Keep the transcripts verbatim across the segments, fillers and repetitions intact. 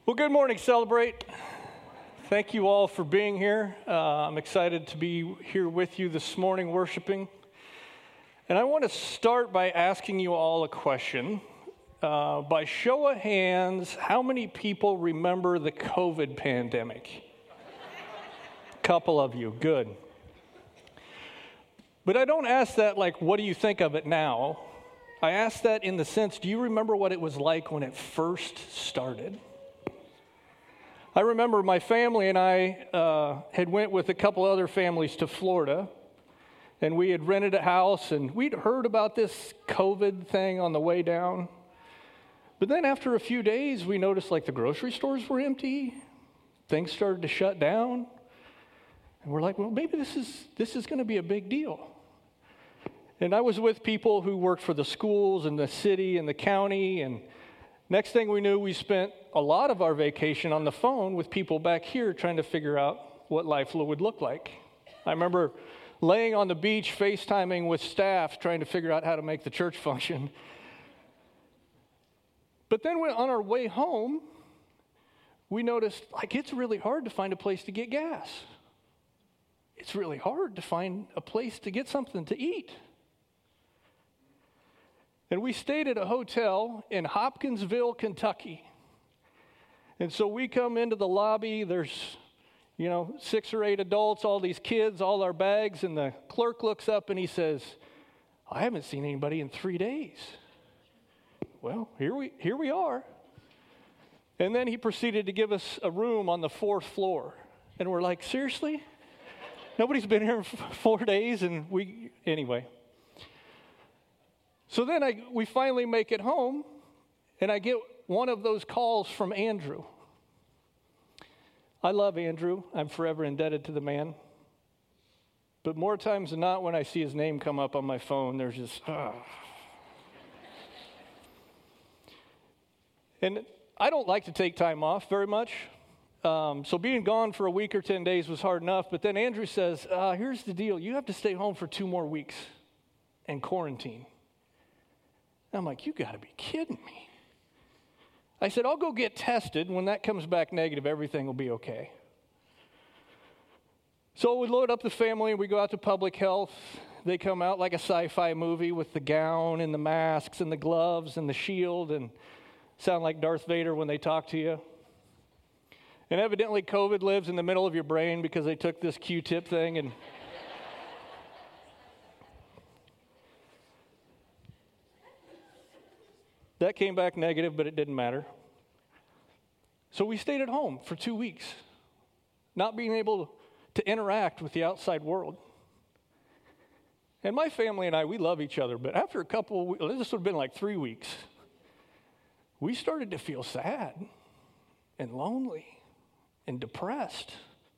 Well, good morning, Celebrate. Thank you all for being here. Uh, I'm excited to be here with you this morning worshiping. And I want to start by asking you all a question. Uh, by show of hands, how many people remember the COVID pandemic? A couple of you, good. But I don't ask that like, what do you think of it now? I ask that in the sense, do you remember what it was like when it first started? I remember my family and I uh, had went with a couple other families to Florida, and we had rented a house, and we'd heard about this COVID thing on the way down. But then after a few days, we noticed like the grocery stores were empty, things started to shut down, and we're like, well, maybe this is this is going to be a big deal. And I was with people who worked for the schools and the city and the county, and next thing we knew, we spent a lot of our vacation on the phone with people back here trying to figure out what life would look like. I remember laying on the beach, FaceTiming with staff, trying to figure out how to make the church function. But then when, on our way home, we noticed, like, it's really hard to find a place to get gas. It's really hard to find a place to get something to eat. And we stayed at a hotel in Hopkinsville, Kentucky. And so we come into the lobby, there's, you know, six or eight adults, all these kids, all our bags, and the clerk looks up and he says, I haven't seen anybody in three days. Well, here we here we are. And then he proceeded to give us a room on the fourth floor. And we're like, seriously? Nobody's been here for four days and we, anyway. So then I, we finally make it home, and I get one of those calls from Andrew. I love Andrew. I'm forever indebted to the man. But more times than not, when I see his name come up on my phone, there's just, ah. And I don't like to take time off very much. Um, so being gone for a week or ten days was hard enough. But then Andrew says, uh, here's the deal. You have to stay home for two more weeks and quarantine. I'm like, you got to be kidding me. I said, I'll go get tested. When that comes back negative, everything will be okay. So we load up the family, and we go out to public health. They come out like a sci-fi movie with the gown and the masks and the gloves and the shield and sound like Darth Vader when they talk to you. And evidently COVID lives in the middle of your brain because they took this Q-tip thing and that came back negative, but it didn't matter. So we stayed at home for two weeks, not being able to interact with the outside world. And my family and I, we love each other, but after a couple, this would have been like three weeks, we started to feel sad and lonely and depressed.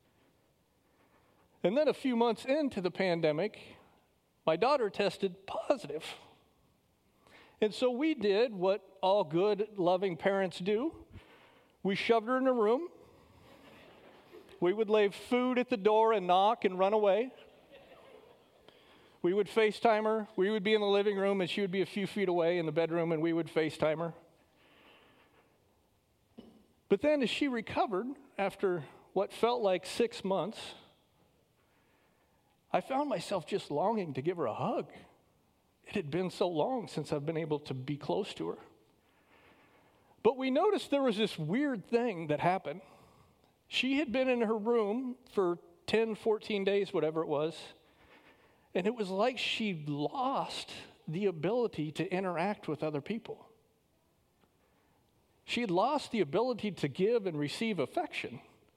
And then a few months into the pandemic, my daughter tested positive. And so we did what all good, loving parents do. We shoved her in a room. We would leave food at the door and knock and run away. We would FaceTime her. We would be in the living room, and she would be a few feet away in the bedroom, and we would FaceTime her. But then as she recovered, after what felt like six months, I found myself just longing to give her a hug. It had been so long since I've been able to be close to her. But we noticed there was this weird thing that happened. She had been in her room for ten, fourteen days, whatever it was, and it was like she lost the ability to interact with other people. She had lost the ability to give and receive affection.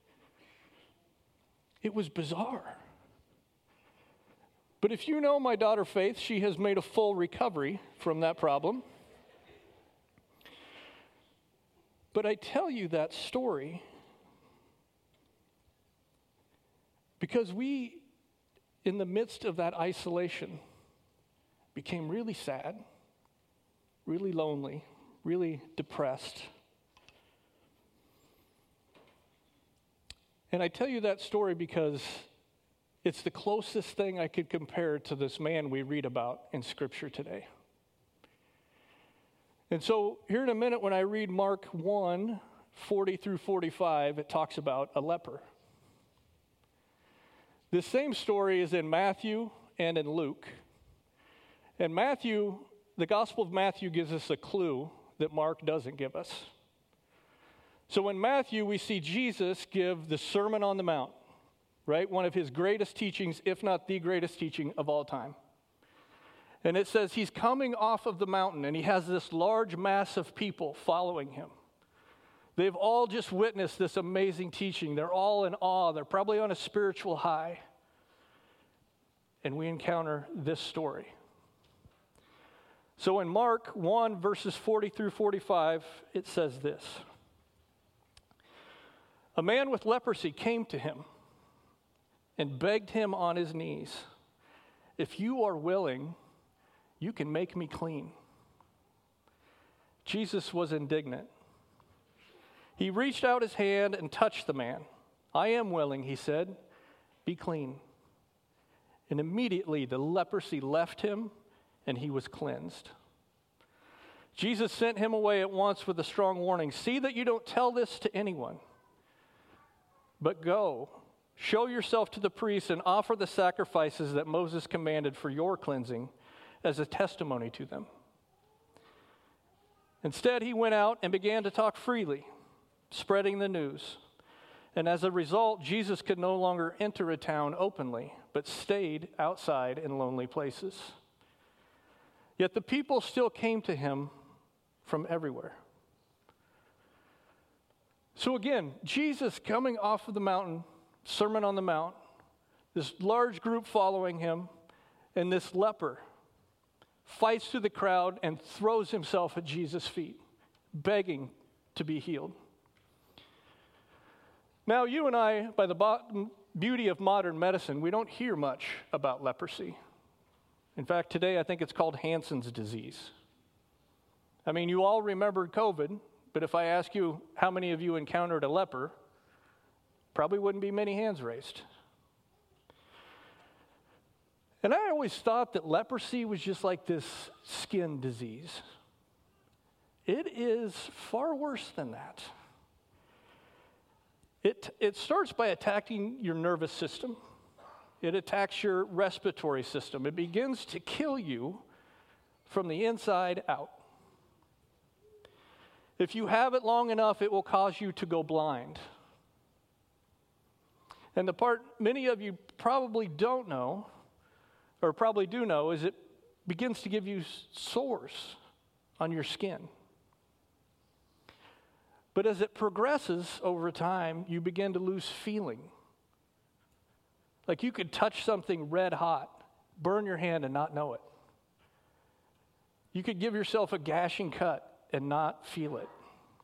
It was bizarre. But if you know my daughter Faith, she has made a full recovery from that problem. But I tell you that story because we, in the midst of that isolation, became really sad, really lonely, really depressed. And I tell you that story because it's the closest thing I could compare to this man we read about in Scripture today. And so here in a minute when I read Mark one, forty through forty-five, it talks about a leper. This same story is in Matthew and in Luke. And Matthew, the Gospel of Matthew gives us a clue that Mark doesn't give us. So in Matthew, we see Jesus give the Sermon on the Mount, right? One of his greatest teachings, if not the greatest teaching of all time. And it says he's coming off of the mountain, and he has this large mass of people following him. They've all just witnessed this amazing teaching. They're all in awe. They're probably on a spiritual high. And we encounter this story. So in Mark one, verses forty through forty-five, it says this. A man with leprosy came to him and begged him on his knees, "If you are willing, you can make me clean." Jesus was indignant. He reached out his hand and touched the man. "I am willing," he said. "Be clean." And immediately the leprosy left him, and he was cleansed. Jesus sent him away at once with a strong warning. "See that you don't tell this to anyone. But go, show yourself to the priests and offer the sacrifices that Moses commanded for your cleansing as a testimony to them." Instead, he went out and began to talk freely, spreading the news. And as a result, Jesus could no longer enter a town openly, but stayed outside in lonely places. Yet the people still came to him from everywhere. So again, Jesus coming off of the mountain, Sermon on the Mount, this large group following him, and this leper fights through the crowd and throws himself at Jesus' feet, begging to be healed. Now, you and I, by the bo- beauty of modern medicine, we don't hear much about leprosy. In fact, today I think it's called Hansen's disease. I mean, you all remembered COVID, but if I ask you how many of you encountered a leper, probably wouldn't be many hands raised. And I always thought that leprosy was just like this skin disease. It is far worse than that. It, it starts by attacking your nervous system. It attacks your respiratory system. It begins to kill you from the inside out. If you have it long enough, it will cause you to go blind. And the part many of you probably don't know, or probably do know, is it begins to give you sores on your skin. But as it progresses over time, you begin to lose feeling. Like you could touch something red hot, burn your hand and not know it. You could give yourself a gashing cut and not feel it.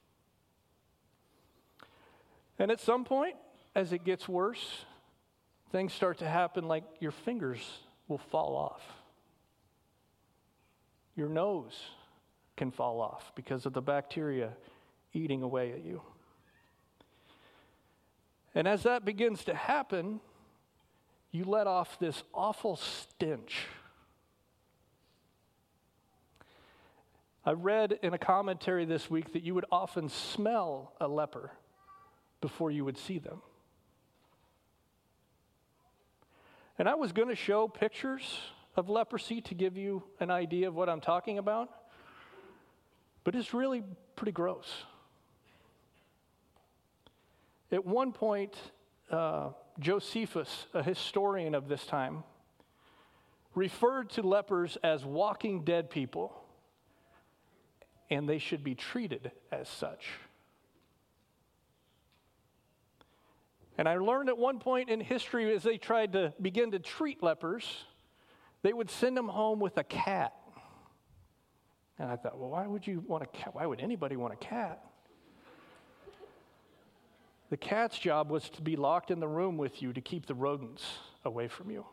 And at some point, as it gets worse, things start to happen like your fingers will fall off. Your nose can fall off because of the bacteria eating away at you. And as that begins to happen, you let off this awful stench. I read in a commentary this week that you would often smell a leper before you would see them. And I was going to show pictures of leprosy to give you an idea of what I'm talking about, but it's really pretty gross. At one point, uh, Josephus, a historian of this time, referred to lepers as walking dead people, and they should be treated as such. And I learned at one point in history, as they tried to begin to treat lepers, they would send them home with a cat. And I thought, well, why would you want a cat? Why would anybody want a cat? The cat's job was to be locked in the room with you to keep the rodents away from you.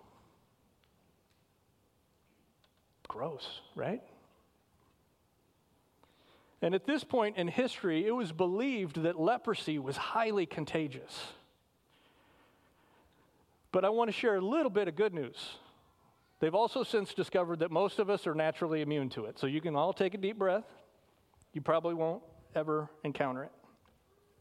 Gross, right? And at this point in history, it was believed that leprosy was highly contagious. But I want to share a little bit of good news. They've also since discovered that most of us are naturally immune to it. So you can all take a deep breath. You probably won't ever encounter it.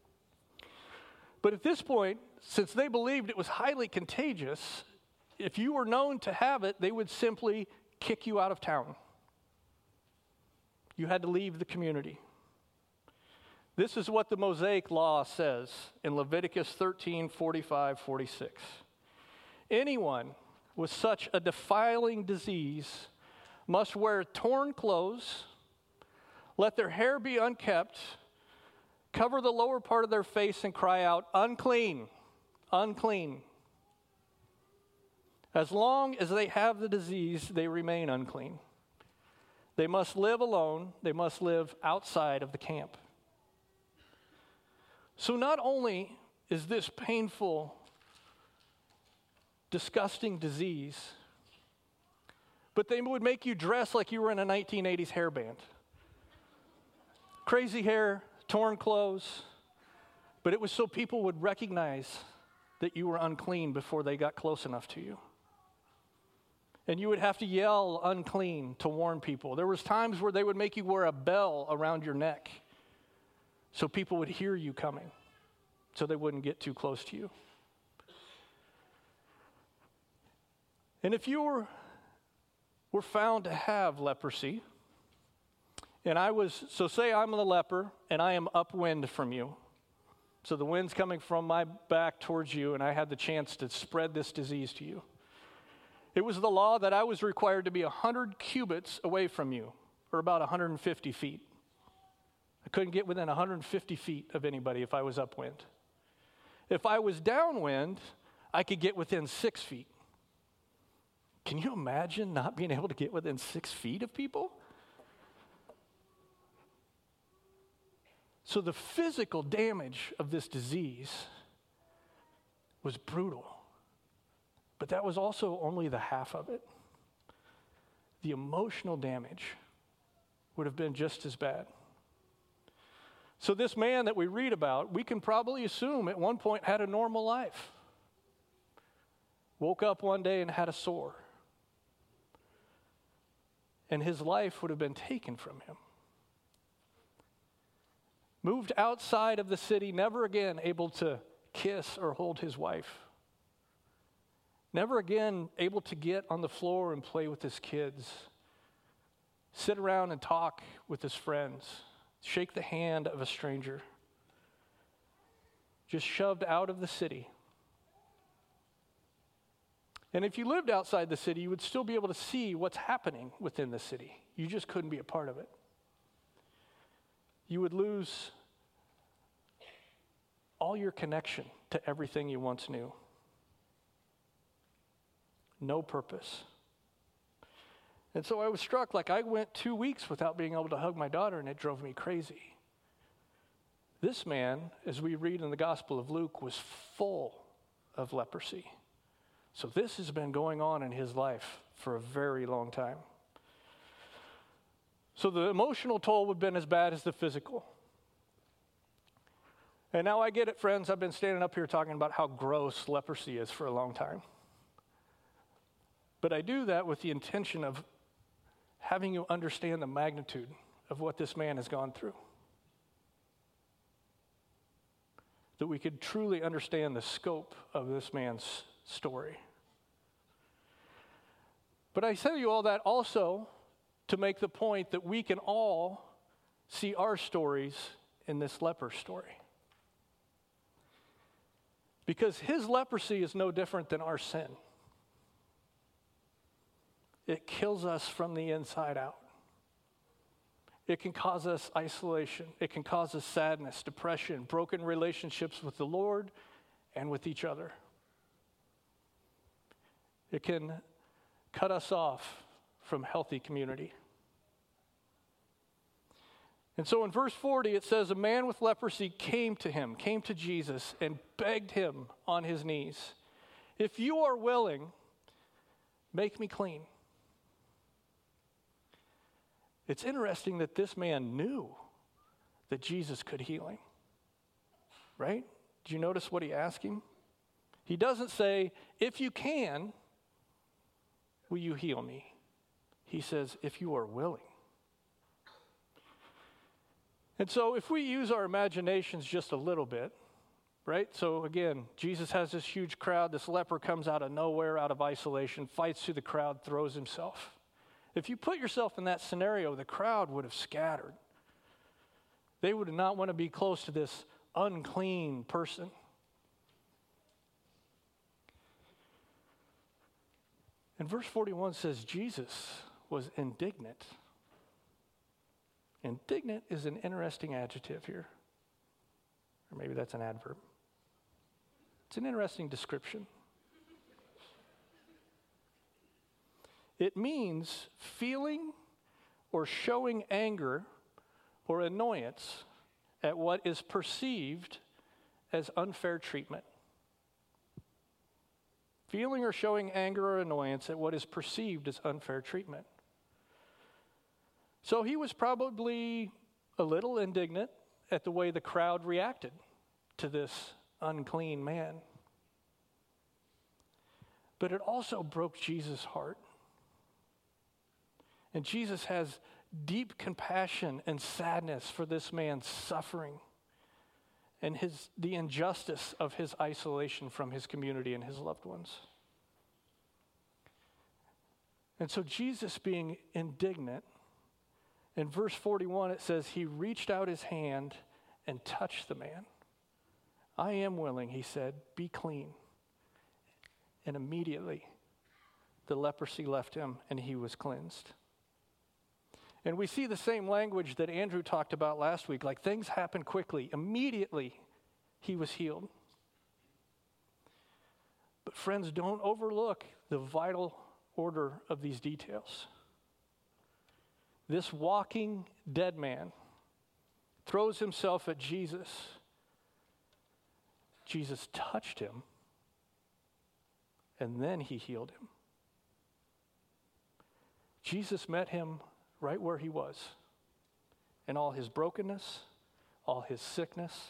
But at this point, since they believed it was highly contagious, if you were known to have it, they would simply kick you out of town. You had to leave the community. This is what the Mosaic law says in Leviticus thirteen, forty-five, forty-six. Anyone with such a defiling disease must wear torn clothes, let their hair be unkempt, cover the lower part of their face and cry out, unclean, unclean. As long as they have the disease, they remain unclean. They must live alone. They must live outside of the camp. So not only is this painful, disgusting disease, but they would make you dress like you were in a nineteen eighties hair band. Crazy hair, torn clothes, but it was so people would recognize that you were unclean before they got close enough to you. And you would have to yell unclean to warn people. There was times where they would make you wear a bell around your neck so people would hear you coming, so they wouldn't get too close to you. And if you were, were found to have leprosy, and I was, so say I'm the leper, and I am upwind from you. So the wind's coming from my back towards you, and I had the chance to spread this disease to you. It was the law that I was required to be one hundred cubits away from you, or about one hundred fifty feet. I couldn't get within one hundred fifty feet of anybody if I was upwind. If I was downwind, I could get within six feet. Can you imagine not being able to get within six feet of people? So the physical damage of this disease was brutal. But that was also only the half of it. The emotional damage would have been just as bad. So this man that we read about, we can probably assume at one point had a normal life. Woke up one day and had a sore. And his life would have been taken from him. Moved outside of the city, never again able to kiss or hold his wife. Never again able to get on the floor and play with his kids. Sit around and talk with his friends. Shake the hand of a stranger. Just shoved out of the city. And if you lived outside the city, you would still be able to see what's happening within the city. You just couldn't be a part of it. You would lose all your connection to everything you once knew. No purpose. And so I was struck, like I went two weeks without being able to hug my daughter, and it drove me crazy. This man, as we read in the Gospel of Luke, was full of leprosy. So this has been going on in his life for a very long time. So the emotional toll would have been as bad as the physical. And now I get it, friends. I've been standing up here talking about how gross leprosy is for a long time. But I do that with the intention of having you understand the magnitude of what this man has gone through. That we could truly understand the scope of this man's story. But I tell you all that also to make the point that we can all see our stories in this leper story. Because his leprosy is no different than our sin. It kills us from the inside out. It can cause us isolation. It can cause us sadness, depression, broken relationships with the Lord and with each other. It can cut us off from healthy community. And so in verse forty, it says, a man with leprosy came to him, came to Jesus, and begged him on his knees, if you are willing, make me clean. It's interesting that this man knew that Jesus could heal him. Right? Did you notice what he asked him? He doesn't say, if you can, will you heal me? He says, if you are willing. And so if we use our imaginations just a little bit, right? So again, Jesus has this huge crowd. This leper comes out of nowhere, out of isolation, fights through the crowd, throws himself. If you put yourself in that scenario, the crowd would have scattered. They would not want to be close to this unclean person. And verse forty-one says Jesus was indignant. Indignant is an interesting adjective here. Or maybe that's an adverb. It's an interesting description. It means feeling or showing anger or annoyance at what is perceived as unfair treatment. Feeling or showing anger or annoyance at what is perceived as unfair treatment. So he was probably a little indignant at the way the crowd reacted to this unclean man. But it also broke Jesus' heart. And Jesus has deep compassion and sadness for this man's suffering and his, the injustice of his isolation from his community and his loved ones. And so Jesus, being indignant, in verse forty-one it says, he reached out his hand and touched the man. I am willing, he said, be clean. And immediately the leprosy left him and he was cleansed. And we see the same language that Andrew talked about last week, like things happen quickly. Immediately, he was healed. But friends, don't overlook the vital order of these details. This walking dead man throws himself at Jesus. Jesus touched him, and then he healed him. Jesus met him right where he was, in all his brokenness, all his sickness.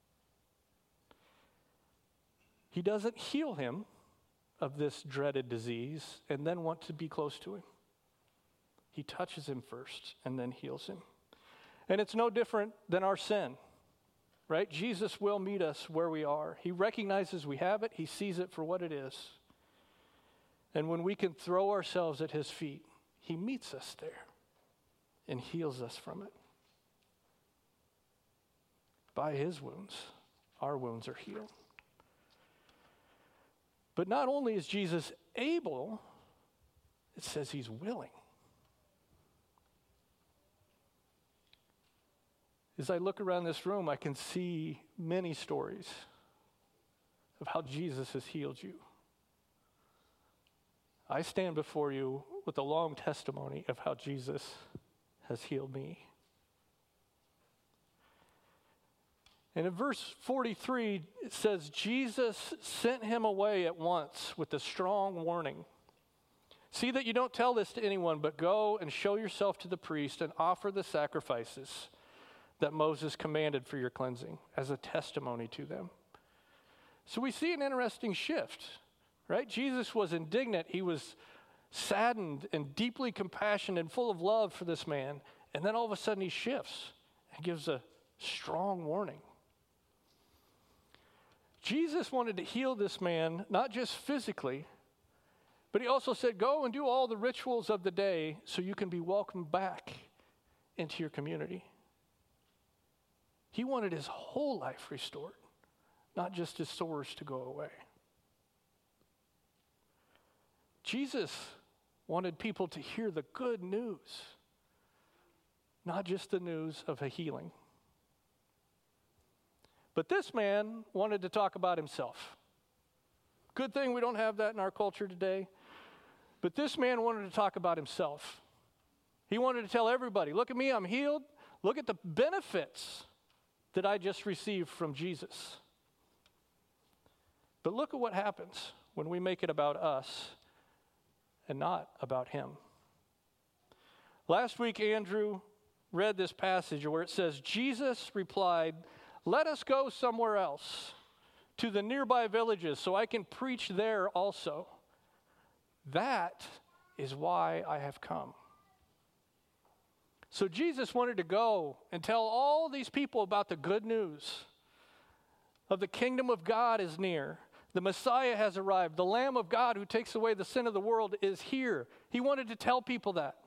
He doesn't heal him of this dreaded disease and then want to be close to him. He touches him first and then heals him. And it's no different than our sin, right? Jesus will meet us where we are. He recognizes we have it. He sees it for what it is. And when we can throw ourselves at his feet, he meets us there and heals us from it. By his wounds, our wounds are healed. But not only is Jesus able, it says he's willing. As I look around this room, I can see many stories of how Jesus has healed you. I stand before you with a long testimony of how Jesus has healed me. And in verse forty-three, it says, Jesus sent him away at once with a strong warning. See that you don't tell this to anyone, but go and show yourself to the priest and offer the sacrifices that Moses commanded for your cleansing as a testimony to them. So we see an interesting shift, right? Jesus was indignant. He was saddened and deeply compassionate and full of love for this man. And then all of a sudden he shifts and gives a strong warning. Jesus wanted to heal this man, not just physically, but he also said, go and do all the rituals of the day so you can be welcomed back into your community. He wanted his whole life restored, not just his sores to go away. Jesus wanted people to hear the good news, not just the news of a healing. But this man wanted to talk about himself. Good thing we don't have that in our culture today. But this man wanted to talk about himself. He wanted to tell everybody, look at me, I'm healed. Look at the benefits that I just received from Jesus. But look at what happens when we make it about us and not about him. Last week, Andrew read this passage where it says, Jesus replied, let us go somewhere else to the nearby villages so I can preach there also. That is why I have come. So Jesus wanted to go and tell all these people about the good news of the kingdom of God is near. The Messiah has arrived. The Lamb of God who takes away the sin of the world is here. He wanted to tell people that.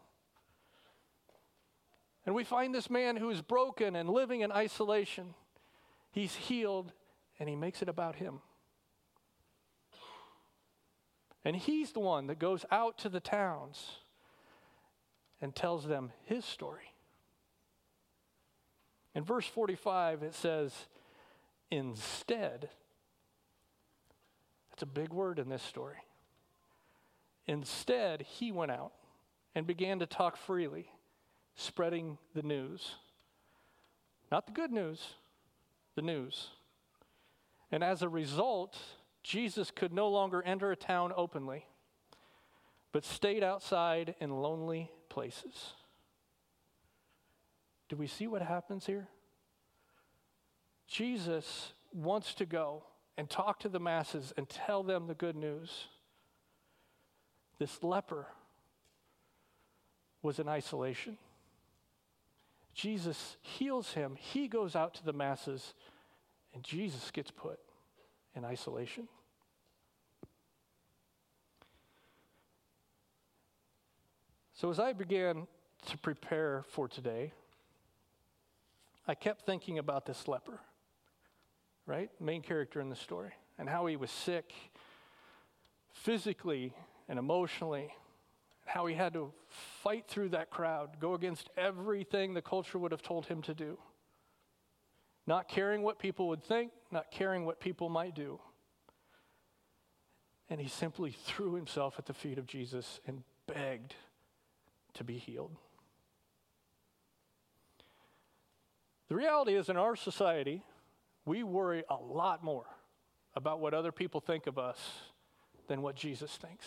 And we find this man who is broken and living in isolation. He's healed, and he makes it about him. And he's the one that goes out to the towns and tells them his story. In verse forty-five, it says, instead, that's a big word in this story. Instead, he went out and began to talk freely, spreading the news. Not the good news, the news. And as a result, Jesus could no longer enter a town openly, but stayed outside in lonely places. Do we see what happens here? Jesus wants to go and talk to the masses and tell them the good news. This leper was in isolation. Jesus heals him. He goes out to the masses, and Jesus gets put in isolation. So as I began to prepare for today, I kept thinking about this leper, right? Main character in the story, and how he was sick physically and emotionally, and how he had to fight through that crowd, go against everything the culture would have told him to do. Not caring what people would think, not caring what people might do. And he simply threw himself at the feet of Jesus and begged to be healed. The reality is, in our society, we worry a lot more about what other people think of us than what Jesus thinks.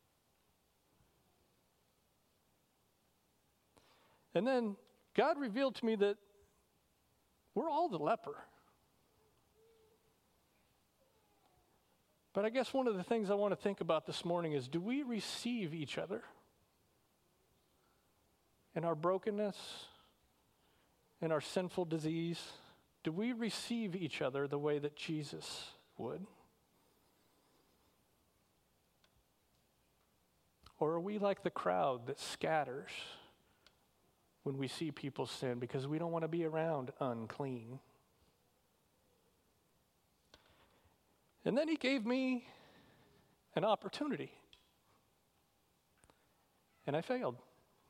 And then God revealed to me that we're all the leper. But I guess one of the things I want to think about this morning is, do we receive each other in our brokenness, in our sinful disease? Do we receive each other the way that Jesus would? Or are we like the crowd that scatters when we see people sin because we don't want to be around unclean? And then he gave me an opportunity, and I failed.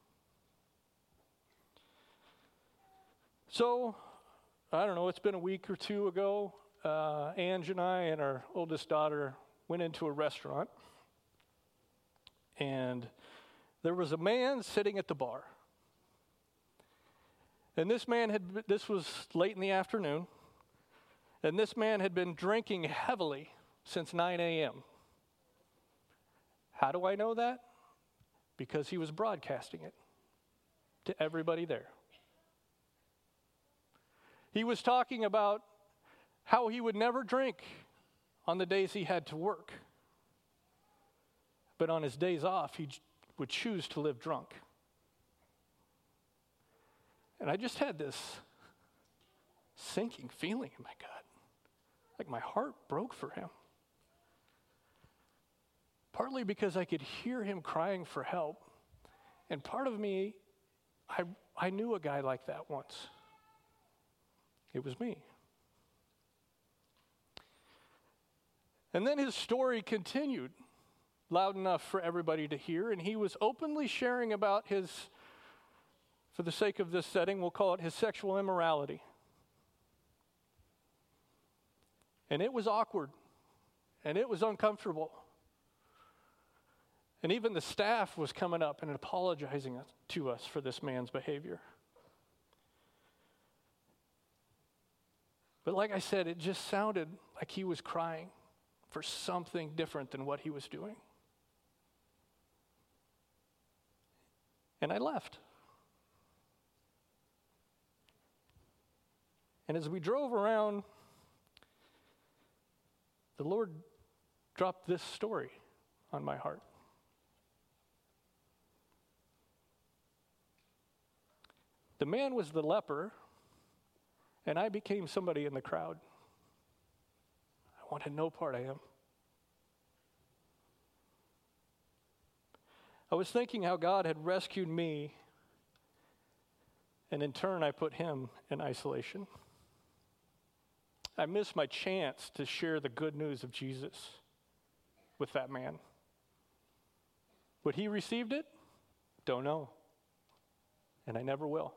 So, I don't know, it's been a week or two ago, uh, Ange and I and our oldest daughter went into a restaurant, and there was a man sitting at the bar. And this man had, this was late in the afternoon, and this man had been drinking heavily since nine a.m. How do I know that? Because he was broadcasting it to everybody there. He was talking about how he would never drink on the days he had to work. But on his days off, he would choose to live drunk. And I just had this sinking feeling in my gut. Like my heart broke for him. Partly because I could hear him crying for help. And part of me, I, I knew a guy like that once. It was me. And then his story continued loud enough for everybody to hear, and he was openly sharing about his, for the sake of this setting, we'll call it his sexual immorality. And it was awkward, and it was uncomfortable. And even the staff was coming up and apologizing to us for this man's behavior. But like I said, it just sounded like he was crying for something different than what he was doing. And I left. And as we drove around, the Lord dropped this story on my heart. The man was the leper, and I became somebody in the crowd. wanted no part of him. I was thinking how God had rescued me, and in turn I put him in isolation. I missed my chance to share the good news of Jesus with that man. Would he received it? Don't know. And I never will.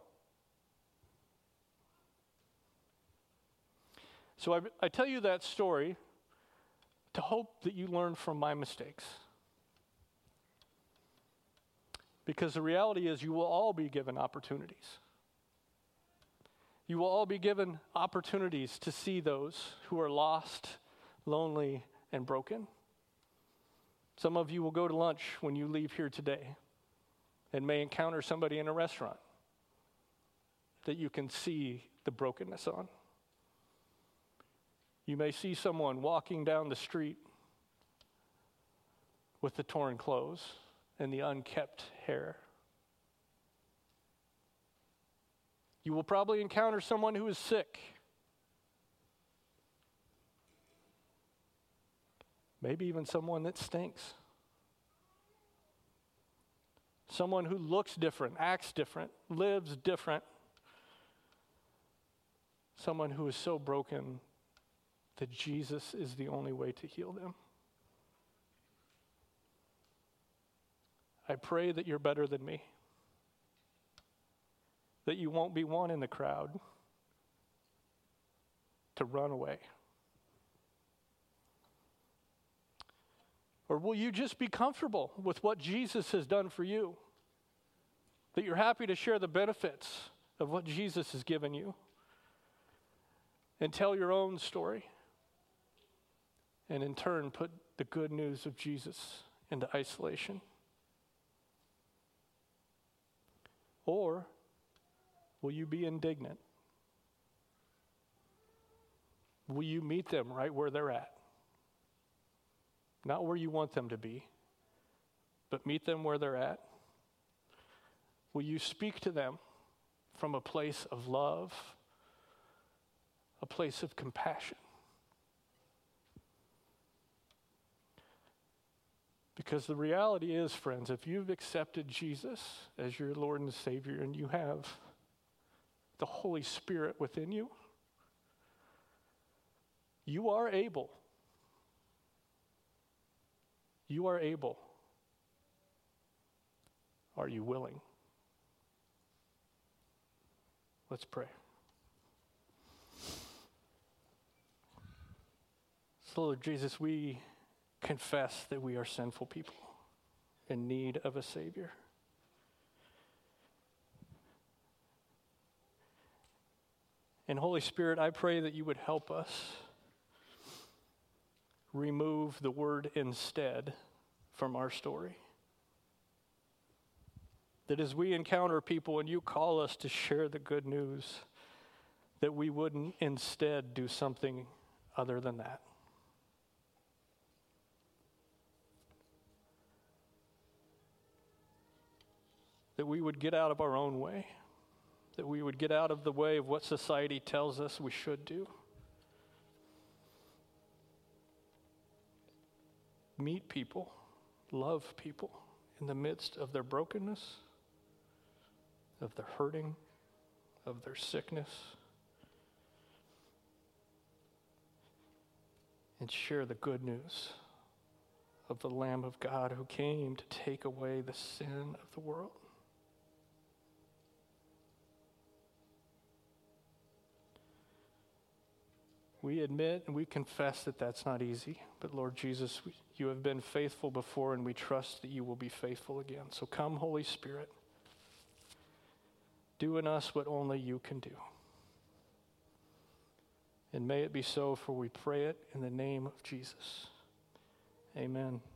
So I, I tell you that story to hope that you learn from my mistakes. Because the reality is you will all be given opportunities. You will all be given opportunities to see those who are lost, lonely, and broken. Some of you will go to lunch when you leave here today and may encounter somebody in a restaurant that you can see the brokenness on. You may see someone walking down the street with the torn clothes and the unkept hair. You will probably encounter someone who is sick. Maybe even someone that stinks. Someone who looks different, acts different, lives different. Someone who is so broken that Jesus is the only way to heal them. I pray that you're better than me. That you won't be one in the crowd to run away. Or will you just be comfortable with what Jesus has done for you? That you're happy to share the benefits of what Jesus has given you and tell your own story, and in turn put the good news of Jesus into isolation? Or will you be indignant? Will you meet them right where they're at? Not where you want them to be, but meet them where they're at. Will you speak to them from a place of love, a place of compassion? Because the reality is, friends, if you've accepted Jesus as your Lord and Savior and you have the Holy Spirit within you, you are able. You are able. Are you willing? Let's pray. So, Lord Jesus, we confess that we are sinful people in need of a Savior. And Holy Spirit, I pray that you would help us remove the word instead from our story. That as we encounter people and you call us to share the good news, that we wouldn't instead do something other than that. That we would get out of our own way. That we would get out of the way of what society tells us we should do. Meet people, love people in the midst of their brokenness, of their hurting, of their sickness, and share the good news of the Lamb of God who came to take away the sin of the world. We admit and we confess that that's not easy. But Lord Jesus, we, you have been faithful before, and we trust that you will be faithful again. So come, Holy Spirit. Do in us what only you can do. And may it be so, for we pray it in the name of Jesus. Amen.